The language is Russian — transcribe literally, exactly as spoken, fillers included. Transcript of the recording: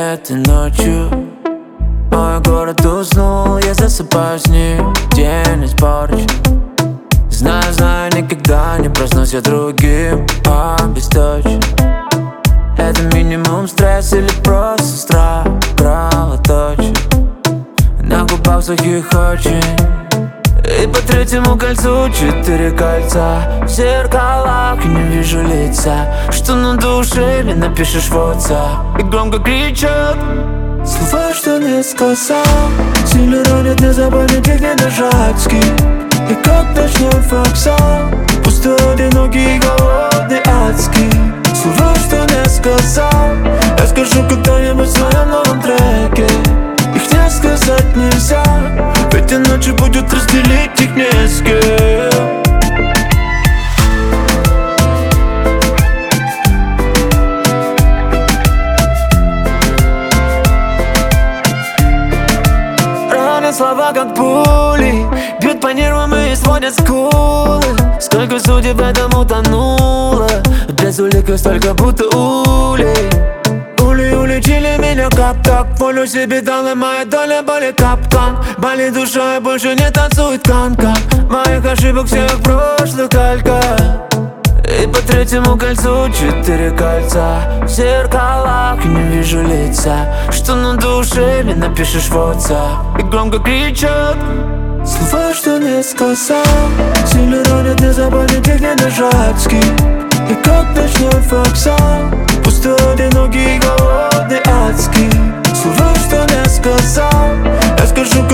этой ночью мой город уснул, я засыпаю с ним. День испорчен. Знаю, знаю, никогда не проснусь я другим, обесточен. Это минимум стресс или просто страх кровоточит. На губах сухих очень. И по третьему кольцу четыре кольца. В зеркалах не вижу лица. Что на душе или напишешь в WhatsApp. И громко кричат слова, что не сказал. Сильно ранят, не запомнить их, не нажать скип. И как ночной вокзал, пустой, одинокий и голодный адский. Слова, что не сказал, я скажу когда-нибудь в своем новом треке. Их не сказать нельзя, ведь иначе будет разделить их не с кем. Ранят слова как пули, бьют по нервам и сводят скулы. Сколько судеб этому тонуло, без улик и столько будто улей. Ули уличили меня как так, волю себе дал, и моя доля боли капкан. Болит душа и больше не танцует канка. Моих ошибок всех прошлых калька. И по третьему кольцу четыре кольца. В зеркалах не вижу лица. Что на душе или напишешь в WhatsApp. И громко кричат слова, что не сказал. Сильно ранят, не запомнить их, не нажать скип. И как ночной вокзал, пустой, одинокий и голодный адский. Слова, что не сказал, я скажу